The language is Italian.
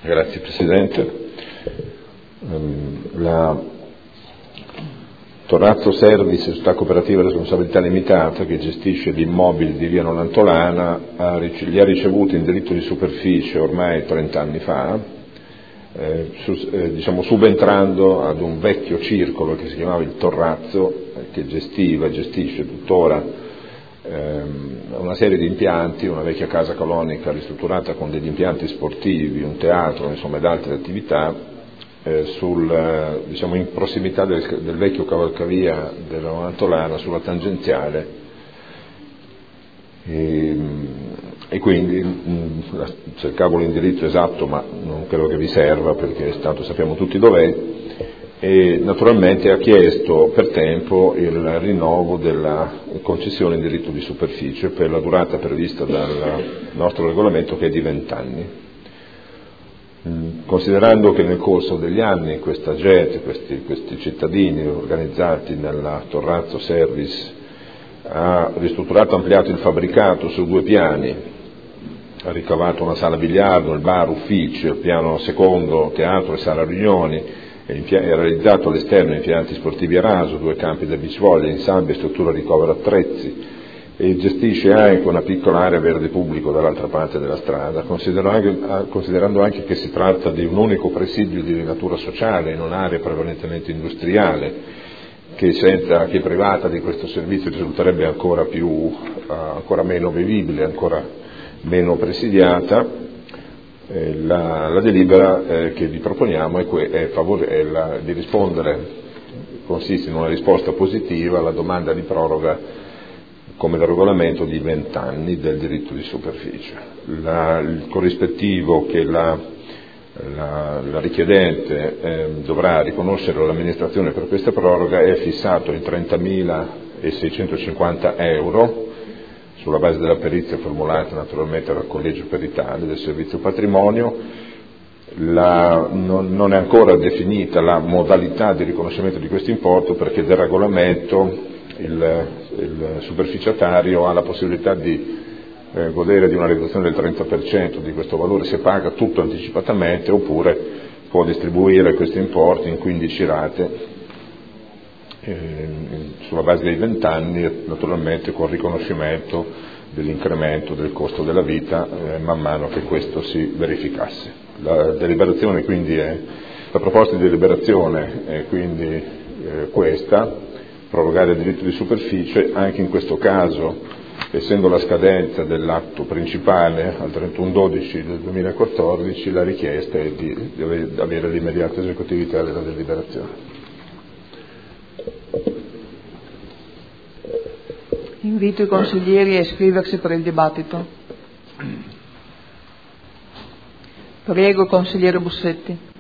Grazie Presidente. La Torrazzo Service, società cooperativa a responsabilità limitata che gestisce gli immobili di via Nonantolana, li ha ricevuti in diritto di superficie ormai 30 anni fa, subentrando ad un vecchio circolo che si chiamava il Torrazzo, che gestisce tuttora una serie di impianti, una vecchia casa colonica ristrutturata con degli impianti sportivi, un teatro, insomma, ed altre attività in prossimità del vecchio cavalcavia della Nonantolana, sulla tangenziale, e quindi cercavo l'indirizzo esatto, ma non credo che vi serva perché tanto sappiamo tutti dov'è, e naturalmente ha chiesto per tempo il rinnovo della concessione in diritto di superficie per la durata prevista dal nostro regolamento, che è di 20 anni. Considerando che nel corso degli anni questa gente, questi cittadini organizzati nella Torrazzo Service, ha ristrutturato e ampliato il fabbricato su 2 piani, ha ricavato una sala biliardo, il bar, uffici, il piano secondo, teatro e sala riunioni, e ha realizzato all'esterno impianti sportivi a raso, 2 campi da beach volley, insambi, struttura ricovero attrezzi, e gestisce anche una piccola area verde pubblico dall'altra parte della strada, considerando anche che si tratta di un unico presidio di natura sociale in un'area prevalentemente industriale, che privata di questo servizio risulterebbe ancora meno vivibile, ancora meno presidiata. La delibera che vi proponiamo di rispondere, consiste in una risposta positiva alla domanda di proroga, come da regolamento, di 20 anni del diritto di superficie. Il corrispettivo che la richiedente dovrà riconoscere all'amministrazione per questa proroga è fissato in 30.650 euro, sulla base della perizia formulata naturalmente dal Collegio Peritale del Servizio Patrimonio. Non è ancora definita la modalità di riconoscimento di questo importo, perché del regolamento il superficiatario ha la possibilità di godere di una riduzione del 30% di questo valore se paga tutto anticipatamente, oppure può distribuire questi importi in 15 rate sulla base dei 20 anni, naturalmente con riconoscimento dell'incremento del costo della vita man mano che questo si verificasse. La proposta di deliberazione è quindi questa: prorogare il diritto di superficie. Anche in questo caso, essendo la scadenza dell'atto principale al 31/12/2014, la richiesta è di avere l'immediata esecutività della deliberazione. Invito i consiglieri a iscriversi per il dibattito. Prego, consigliere Bussetti.